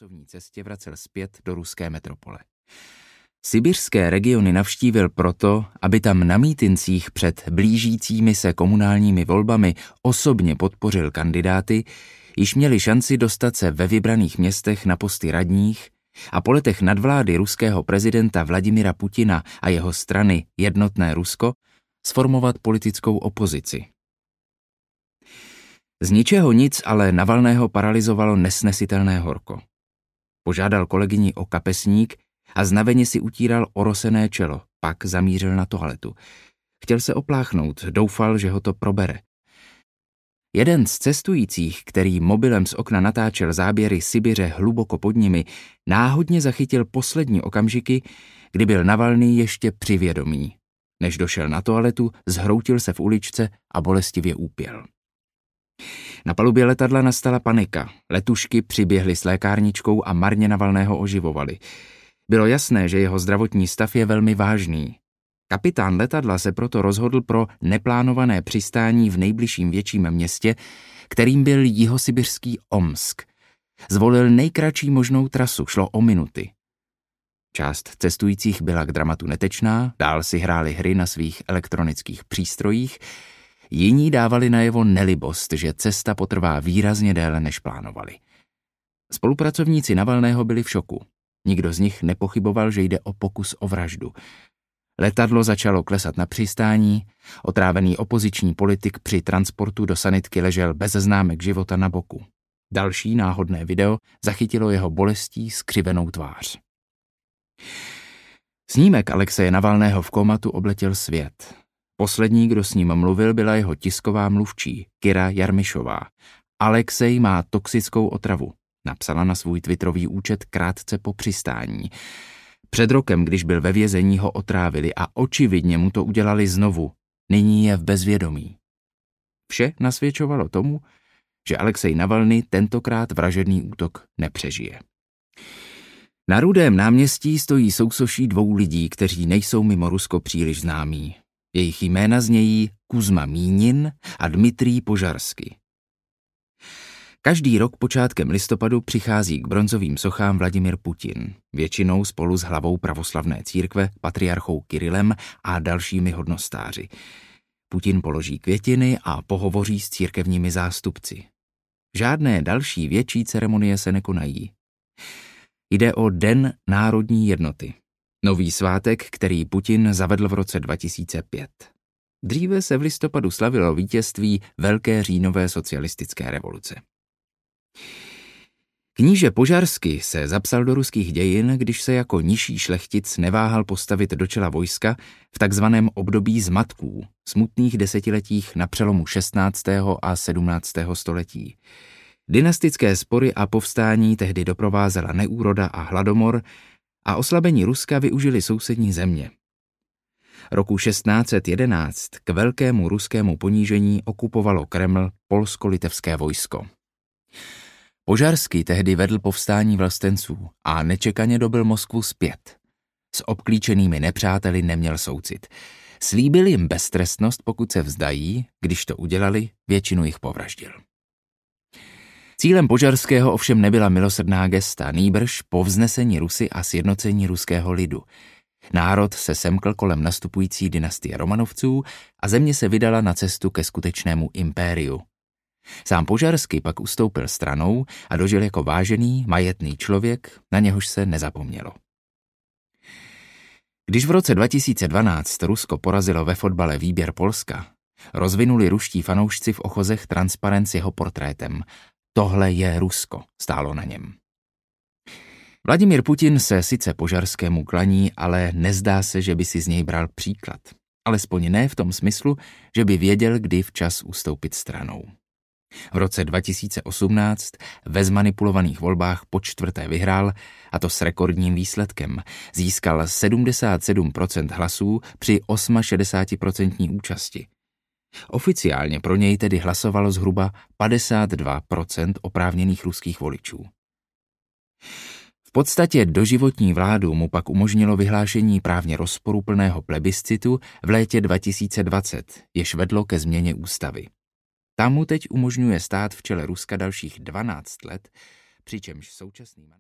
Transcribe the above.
pracovní cestě vracel zpět do ruské metropole. Sibiřské regiony navštívil proto, aby tam na mítincích před blížícími se komunálními volbami osobně podpořil kandidáty, již měli šanci dostat se ve vybraných městech na posty radních a po letech nadvlády ruského prezidenta Vladimira Putina a jeho strany Jednotné Rusko sformovat politickou opozici. Z ničeho nic ale Navalného paralyzovalo nesnesitelné horko. Požádal kolegyni o kapesník a znaveně si utíral orosené čelo, pak zamířil na toaletu. Chtěl se opláchnout, doufal, že ho to probere. Jeden z cestujících, který mobilem z okna natáčel záběry Sibiře hluboko pod nimi, náhodně zachytil poslední okamžiky, kdy byl Navalný ještě při vědomí. Než došel na toaletu, zhroutil se v uličce a bolestivě úpěl. Na palubě letadla nastala panika. Letušky přiběhly s lékárničkou a marně Navalného oživovali. Bylo jasné, že jeho zdravotní stav je velmi vážný. Kapitán letadla se proto rozhodl pro neplánované přistání v nejbližším větším městě, kterým byl jihosibiřský Omsk. Zvolil nejkratší možnou trasu, šlo o minuty. Část cestujících byla k dramatu netečná, dál si hráli hry na svých elektronických přístrojích, jiní dávali najevo nelibost, že cesta potrvá výrazně déle, než plánovali. Spolupracovníci Navalného byli v šoku. Nikdo z nich nepochyboval, že jde o pokus o vraždu. Letadlo začalo klesat na přistání, otrávený opoziční politik při transportu do sanitky ležel bez známek života na boku. Další náhodné video zachytilo jeho bolestí skřivenou tvář. Snímek Alexeje Navalného v komatu obletěl svět. Poslední, kdo s ním mluvil, byla jeho tisková mluvčí, Kira Jarmišová. Alexej má toxickou otravu, napsala na svůj twitterový účet krátce po přistání. Před rokem, když byl ve vězení, ho otrávili a očividně mu to udělali znovu. Nyní je v bezvědomí. Vše nasvědčovalo tomu, že Alexej Navalný tentokrát vražedný útok nepřežije. Na Rudém náměstí stojí sousoší dvou lidí, kteří nejsou mimo Rusko příliš známí. Jejich jména znějí Kuzma Mínin a Dmitrij Požarsky. Každý rok počátkem listopadu přichází k bronzovým sochám Vladimir Putin, většinou spolu s hlavou pravoslavné církve, patriarchou Kirilem a dalšími hodnostáři. Putin položí květiny a pohovoří s církevními zástupci. Žádné další větší ceremonie se nekonají. Jde o Den národní jednoty. Nový svátek, který Putin zavedl v roce 2005. Dříve se v listopadu slavilo vítězství Velké říjnové socialistické revoluce. Kníže Požarsky se zapsal do ruských dějin, když se jako nižší šlechtic neváhal postavit do čela vojska v takzvaném období zmatků, smutných desetiletích na přelomu 16. a 17. století. Dynastické spory a povstání tehdy doprovázela neúroda a hladomor a oslabení Ruska využili sousední země. Roku 1611 k velkému ruskému ponížení okupovalo Kreml polsko-litevské vojsko. Požarsky tehdy vedl povstání vlastenců a nečekaně dobyl Moskvu zpět. S obklíčenými nepřáteli neměl soucit. Slíbil jim beztrestnost, pokud se vzdají, když to udělali, většinu jich povraždil. Cílem Požarského ovšem nebyla milosrdná gesta, nýbrž povznesení Rusy a sjednocení ruského lidu. Národ se semkl kolem nastupující dynastie Romanovců a země se vydala na cestu ke skutečnému impériu. Sám Požarsky pak ustoupil stranou a dožil jako vážený, majetný člověk, na něhož se nezapomnělo. Když v roce 2012 Rusko porazilo ve fotbale výběr Polska, rozvinuli ruští fanoušci v ochozech transparent s jeho portrétem. Tohle je Rusko, stálo na něm. Vladimír Putin se sice Požarskému klaní, ale nezdá se, že by si z něj bral příklad. Alespoň ne v tom smyslu, že by věděl, kdy včas ustoupit stranou. V roce 2018 ve zmanipulovaných volbách počtvrté vyhrál, a to s rekordním výsledkem. Získal 77% hlasů při 68% účasti. Oficiálně pro něj tedy hlasovalo zhruba 52% oprávněných ruských voličů. V podstatě doživotní vládu mu pak umožnilo vyhlášení právně rozporuplného plebiscitu v létě 2020, jež vedlo ke změně ústavy. Ta mu teď umožňuje stát v čele Ruska dalších 12 let, přičemž současný